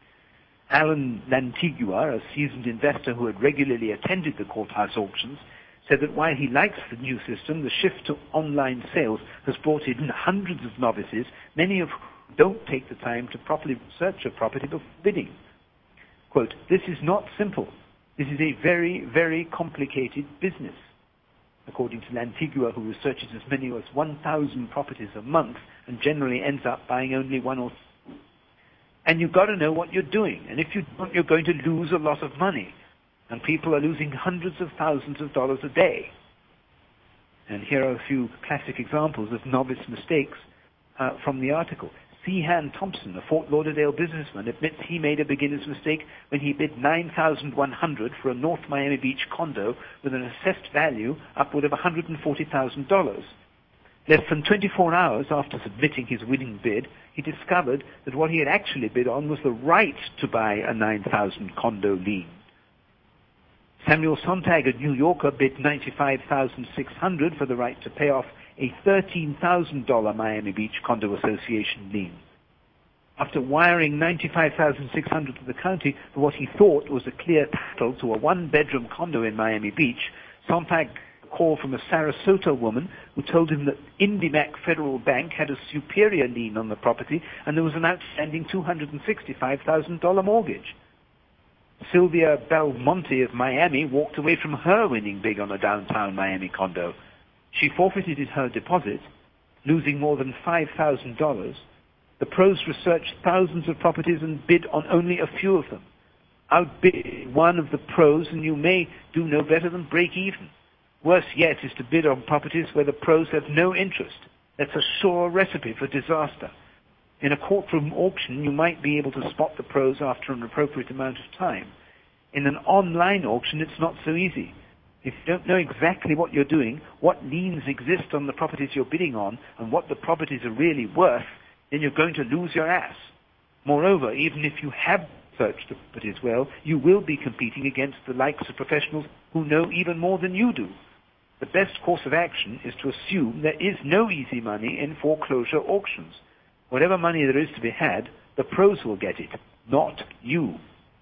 Alan Lantigua, a seasoned investor who had regularly attended the courthouse auctions, said that while he likes the new system, the shift to online sales has brought in hundreds of novices, many of whom don't take the time to properly research a property before bidding. Quote, "This is not simple. This is a very, very complicated business." According to Lantigua, who researches as many as one thousand properties a month and generally ends up buying only one or two. And you've got to know what you're doing. And if you don't, you're going to lose a lot of money. And people are losing hundreds of thousands of dollars a day. And here are a few classic examples of novice mistakes uh, from the article. Sehan Thompson, a Fort Lauderdale businessman, admits he made a beginner's mistake when he bid nine thousand one hundred dollars for a North Miami Beach condo with an assessed value upward of one hundred forty thousand dollars. Less than twenty-four hours after submitting his winning bid, he discovered that what he had actually bid on was the right to buy a nine thousand dollars condo lien. Samuel Sontag, a New Yorker, bid ninety-five thousand six hundred dollars for the right to pay off a thirteen thousand dollars Miami Beach Condo Association lien. After wiring ninety-five thousand six hundred dollars to the county for what he thought was a clear title to a one-bedroom condo in Miami Beach, Sontag call from a Sarasota woman who told him that IndyMac Federal Bank had a superior lien on the property and there was an outstanding two hundred sixty-five thousand dollars mortgage. Sylvia Belmonte of Miami walked away from her winning big on a downtown Miami condo. She forfeited her deposit, losing more than five thousand dollars. The pros researched thousands of properties and bid on only a few of them. Outbid one of the pros and you may do no better than break even. Worse yet is to bid on properties where the pros have no interest. That's a sure recipe for disaster. In a courtroom auction, you might be able to spot the pros after an appropriate amount of time. In an online auction, it's not so easy. If you don't know exactly what you're doing, what liens exist on the properties you're bidding on, and what the properties are really worth, then you're going to lose your ass. Moreover, even if you have searched the properties well, you will be competing against the likes of professionals who know even more than you do. The best course of action is to assume there is no easy money in foreclosure auctions. Whatever money there is to be had, the pros will get it, not you.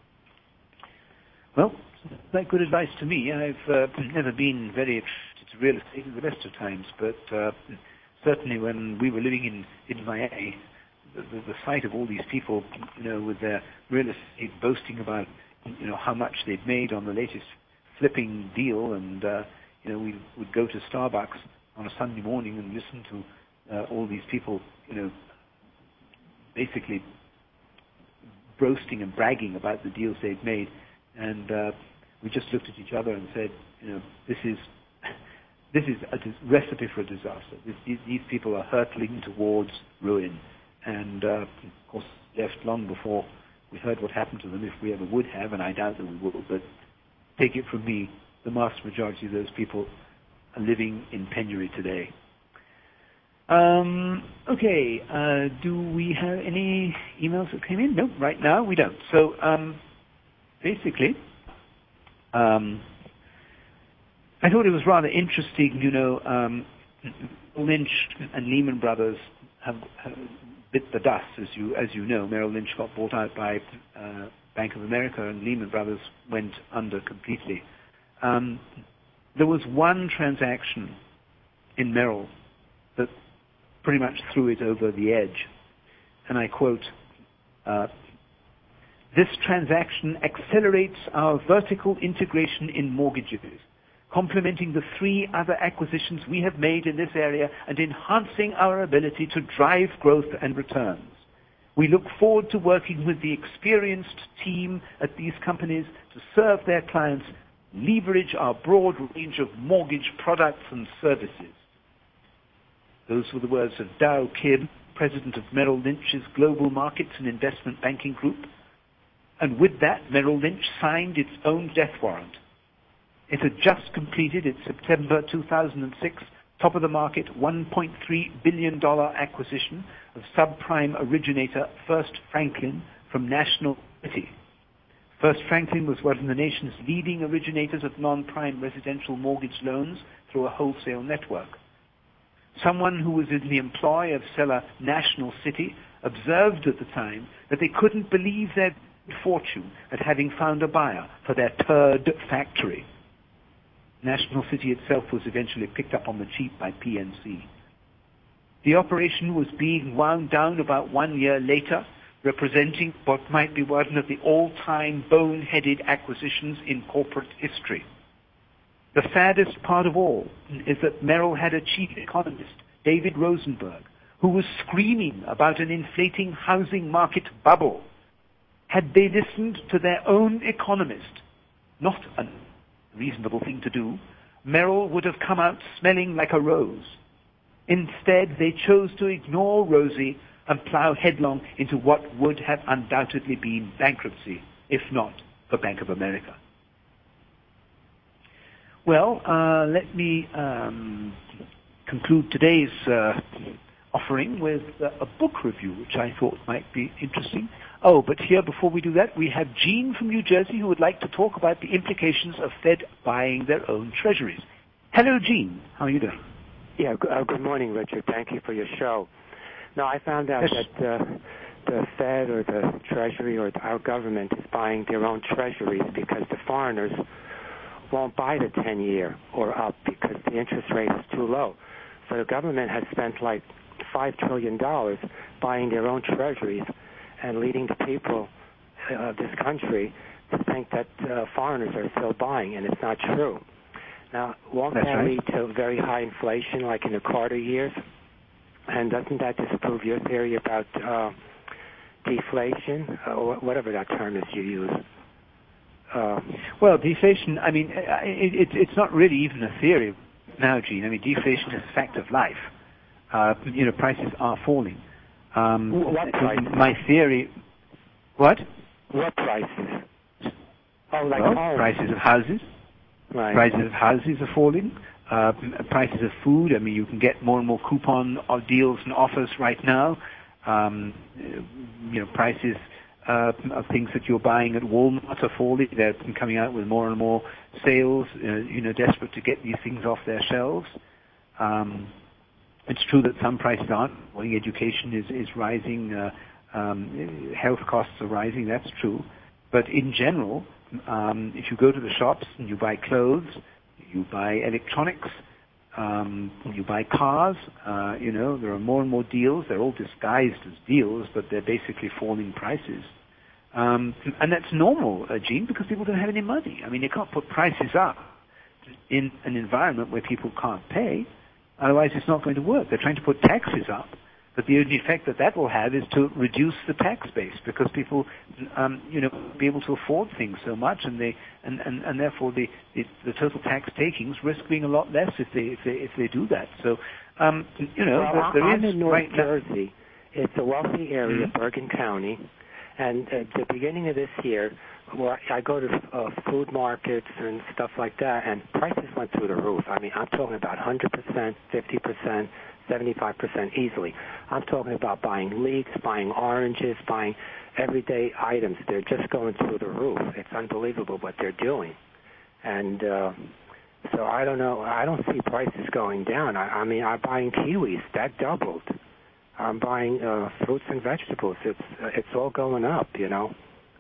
Well, that's good advice to me. I've uh, never been very attracted to real estate at the best of times, but uh, certainly when we were living in, in Miami, the, the, the sight of all these people, you know, with their real estate boasting about, you know, how much they've made on the latest flipping deal, and uh, you know, we would go to Starbucks on a Sunday morning and listen to uh, all these people, you know, basically boasting and bragging about the deals they've made, and uh, we just looked at each other and said, you know, this is this is a dis- recipe for a disaster. This, these, these people are hurtling towards ruin, and uh, of course left long before we heard what happened to them, if we ever would have, and I doubt that we will. But take it from me, the vast majority of those people are living in penury today. Um, okay, uh, do we have any emails that came in? No, right now we don't. So um, basically, um, I thought it was rather interesting, you know, um, Lynch and Lehman Brothers have, have bit the dust, as you as you know. Merrill Lynch got bought out by uh, Bank of America, and Lehman Brothers went under completely. Um, there was one transaction in Merrill that pretty much threw it over the edge. And I quote, uh, "This transaction accelerates our vertical integration in mortgages, complementing the three other acquisitions we have made in this area and enhancing our ability to drive growth and returns. We look forward to working with the experienced team at these companies to serve their clients, leverage our broad range of mortgage products and services." Those were the words of Dow Kidd, president of Merrill Lynch's Global Markets and Investment Banking Group. And with that, Merrill Lynch signed its own death warrant. It had just completed its September two thousand six top-of-the-market one point three billion dollars acquisition of subprime originator First Franklin from National City. First Franklin was one of the nation's leading originators of non-prime residential mortgage loans through a wholesale network. Someone who was in the employ of seller National City observed at the time that they couldn't believe their fortune at having found a buyer for their third factory. National City itself was eventually picked up on the cheap by P N C. The operation was being wound down about one year later, representing what might be one of the all-time boneheaded acquisitions in corporate history. The saddest part of all is that Merrill had a chief economist, David Rosenberg, who was screaming about an inflating housing market bubble. Had they listened to their own economist, not a reasonable thing to do, Merrill would have come out smelling like a rose. Instead, they chose to ignore Rosie and plow headlong into what would have undoubtedly been bankruptcy, if not for Bank of America. Well, uh, let me um, conclude today's uh, offering with uh, a book review, which I thought might be interesting. Oh, but here, before we do that, we have Gene from New Jersey who would like to talk about the implications of Fed buying their own treasuries. Hello, Gene. How are you doing? Yeah, uh, good morning, Richard. Thank you for your show. Now, I found out yes. that uh, the Fed or the Treasury or our government is buying their own treasuries because the foreigners won't buy the ten-year or up because the interest rate is too low. So the government has spent like five trillion dollars buying their own treasuries and leading the people of this country to think that uh, foreigners are still buying, and it's not true. Now, won't That's that right. lead to very high inflation like in the Carter years? And doesn't that disprove your theory about uh, deflation, uh, or whatever that term is you use? Uh, well, deflation, I mean, it, it, it's not really even a theory now, Gene. I mean, deflation is a fact of life. Uh, you know, prices are falling. Um, what prices? My theory... What? What prices? Oh, like well, homes. prices of houses. Right. Prices of houses are falling. Uh, prices of food. I mean, you can get more and more coupon deals and offers right now. Um, you know, prices uh, of things that you're buying at Walmart are falling. They're coming out with more and more sales. Uh, you know, desperate to get these things off their shelves. Um, it's true that some prices aren't. Education is is rising. Uh, um, health costs are rising. That's true. But in general, um, if you go to the shops and you buy clothes, you buy electronics, um, you buy cars, uh, you know, there are more and more deals. They're all disguised as deals, but they're basically falling prices. Um, and that's normal, uh, Gene, because people don't have any money. I mean, you can't put prices up in an environment where people can't pay. Otherwise, it's not going to work. They're trying to put taxes up. But the only effect that that will have is to reduce the tax base, because people, um, you know, be able to afford things so much, and they, and, and, and therefore the, the the total tax takings risk being a lot less if they if they if they do that. So, um, you know, well, there, there I'm is in North right Jersey. Now. It's a wealthy area, Mm-hmm. Bergen County, and at the beginning of this year, where I go to uh, food markets and stuff like that, and prices went through the roof. I mean, I'm talking about one hundred percent, fifty percent, seventy-five percent easily. I'm talking about buying leeks, buying oranges, buying everyday items. They're just going through the roof. It's unbelievable what they're doing. And uh, so I don't know. I don't see prices going down. I, I mean, I'm buying kiwis. That doubled. I'm buying uh, fruits and vegetables. It's uh, it's all going up, you know.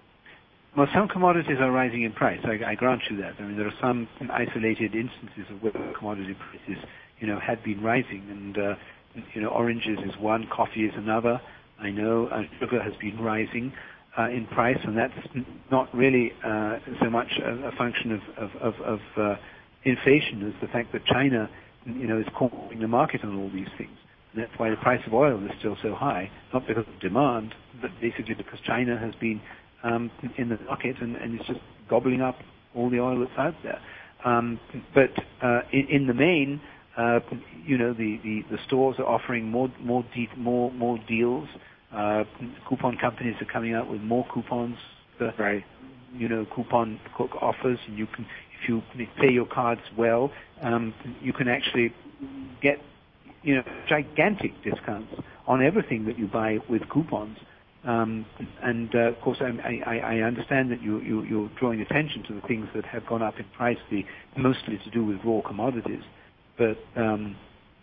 Well, some commodities are rising in price. I, I grant you that. I mean, there are some isolated instances of where commodity prices, you know, had been rising, and uh, you know, oranges is one, coffee is another. I know uh, sugar has been rising uh, in price, and that's not really uh, so much a, a function of of, of, of uh, inflation as the fact that China, you know, is cornering the market on all these things. And that's why the price of oil is still so high, not because of demand, but basically because China has been um, in the market and, and it's just gobbling up all the oil that's out there. Um, but uh, in, in the main, uh, you know, the, the, the stores are offering more more de- more more deals. Uh, coupon companies are coming out with more coupons. Uh, right. You know, coupon offers, and you can, if you pay your cards well, um, you can actually get, you know, gigantic discounts on everything that you buy with coupons. Um, and uh, of course, I, I, I understand that you, you, you're drawing attention to the things that have gone up in price, the, mostly to do with raw commodities. But um,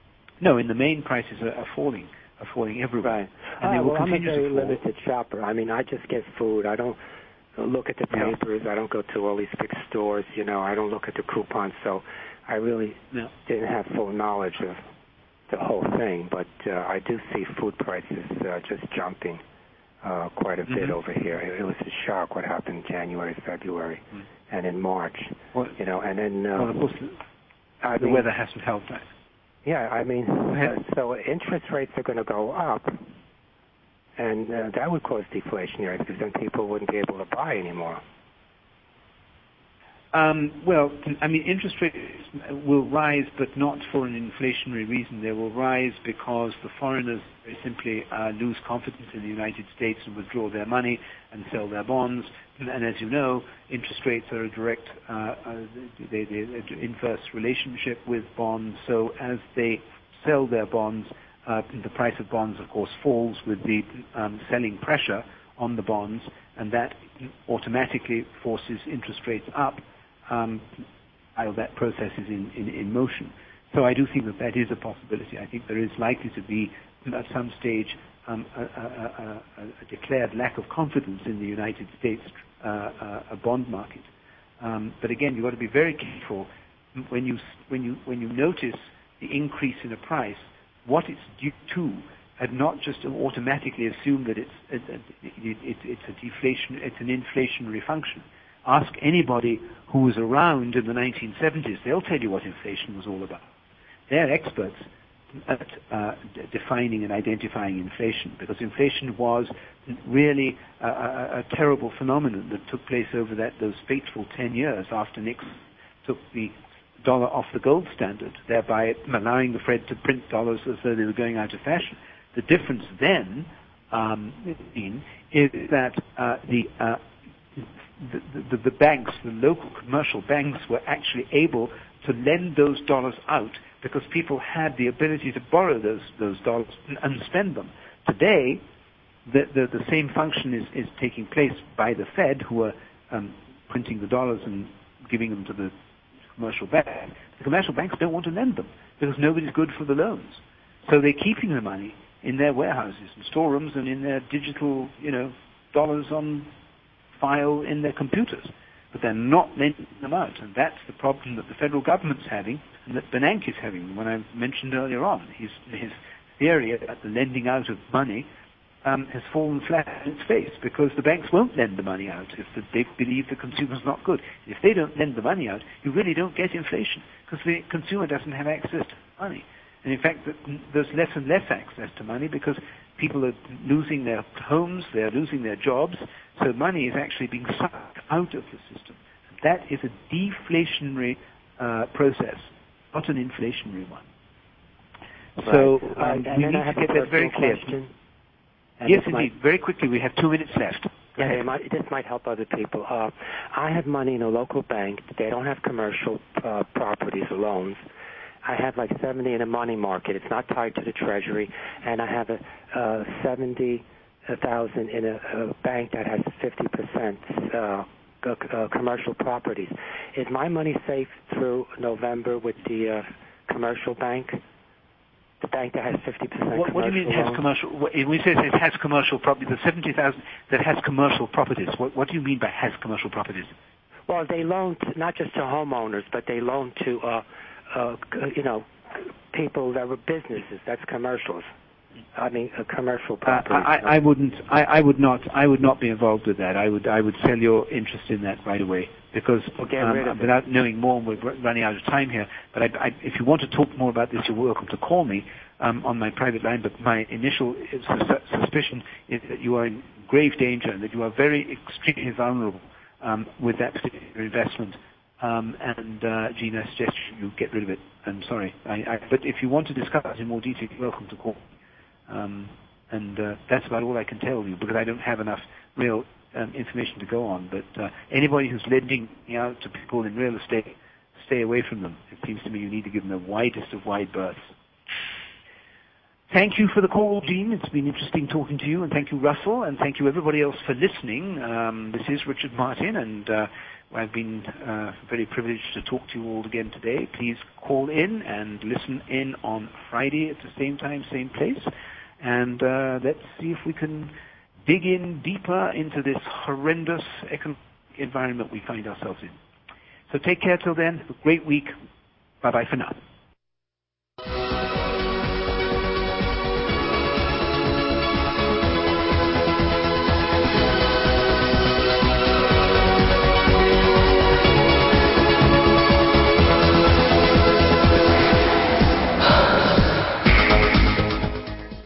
no, in the main, prices are, are falling, are falling everywhere. Right. And they uh, will well, I'm a continue very to fall. limited shopper. I mean, I just get food. I don't look at the papers. I don't go to all these big stores. You know, I don't look at the coupons. So I really no. didn't have full knowledge of the whole thing. But uh, I do see food prices uh, just jumping uh, quite a mm-hmm. bit over here. It, it was a shock what happened in January, February, mm. and in March. Well, you know, and then uh, well, of course, I the mean, weather hasn't helped that. Yeah, I mean, uh, so interest rates are going to go up, and uh, that would cause deflationary because then people wouldn't be able to buy anymore. Um, well, I mean, interest rates will rise, but not for an inflationary reason. They will rise because the foreigners simply uh, lose confidence in the United States and withdraw their money and sell their bonds. And, and as you know, interest rates are a direct, uh, uh, they, they, they inverse relationship with bonds. So as they sell their bonds, uh, the price of bonds, of course, falls with the um, selling pressure on the bonds, and that automatically forces interest rates up. Um, while that process is in, in, in motion. So I do think that that is a possibility. I think there is likely to be, at some stage, um, a, a, a, a declared lack of confidence in the United States uh, uh, a bond market. Um, but again, you've got to be very careful when you, when you, when you notice the increase in a price, what it's due to, and not just automatically assume that it's, it, it, it, it's a deflation, it's an inflationary function. Ask anybody who was around in the nineteen seventies. They'll tell you what inflation was all about. They're experts at uh, d- defining and identifying inflation, because inflation was really a, a, a terrible phenomenon that took place over that those fateful ten years after Nixon took the dollar off the gold standard, thereby allowing the Fed to print dollars as though they were going out of fashion. The difference then um, is that uh, the, uh, the, the the banks, the local commercial banks, were actually able to lend those dollars out because people had the ability to borrow those those dollars and, and spend them. Today, the, the the same function is is taking place by the Fed, who are um, printing the dollars and giving them to the commercial banks. The commercial banks don't want to lend them because nobody's good for the loans. So they're keeping the money in their warehouses and storerooms and in their digital, you know, dollars on file in their computers. But they're not lending them out. And that's the problem that the federal government's having and that Bernanke is having. When I mentioned earlier on, his, his theory about the lending out of money Um, has fallen flat in its face because the banks won't lend the money out if the, they believe the consumer's not good. If they don't lend the money out, you really don't get inflation because the consumer doesn't have access to money. And in fact, the, there's less and less access to money because people are losing their homes, they're losing their jobs, so money is actually being sucked out of the system. That is a deflationary uh, process, not an inflationary one. Right. So Uh, um, we need to get that very clear. Question. And yes, indeed. Might, Very quickly, we have two minutes left. Yeah, it might, this might help other people. Uh, I have money in a local bank. They don't have commercial uh, properties or loans. I have like seventy in a money market. It's not tied to the Treasury, and I have a uh, seventy thousand in a, a bank that has fifty percent uh, uh, commercial properties. Is my money safe through November with the uh, commercial bank? The bank that has fifty percent what, what do you mean it has commercial? When we say it has commercial properties, the seventy thousand that has commercial properties, what, what do you mean by has commercial properties? Well, they loan to, not just to homeowners, but they loan to, uh, uh, you know, people that were businesses. That's commercials. I mean, a commercial property. Uh, I, I wouldn't. I, I would not. I would not be involved with that. I would. I would sell your interest in that right away because we'll um, without knowing more, we're running out of time here. But I, I, if you want to talk more about this, you're welcome to call me um, on my private line. But my initial sus- suspicion is that you are in grave danger and that you are very extremely vulnerable um, with that particular investment. Um, and uh, Gina, I suggest you get rid of it. I'm sorry. I, I, but if you want to discuss it in more detail, you're welcome to call me. Um, and uh, that's about all I can tell you because I don't have enough real um, information to go on. But uh, anybody who's lending out to people in real estate, stay away from them. It seems to me you need to give them the widest of wide berths. Thank you for the call, Gene. It's been interesting talking to you, and thank you, Russell, and thank you, everybody else, for listening. Um, this is Richard Martin, and uh, I've been uh, very privileged to talk to you all again today. Please call in and listen in on Friday at the same time, same place. And uh, let's see if we can dig in deeper into this horrendous economic environment we find ourselves in. So take care till then. Have a great week. Bye-bye for now.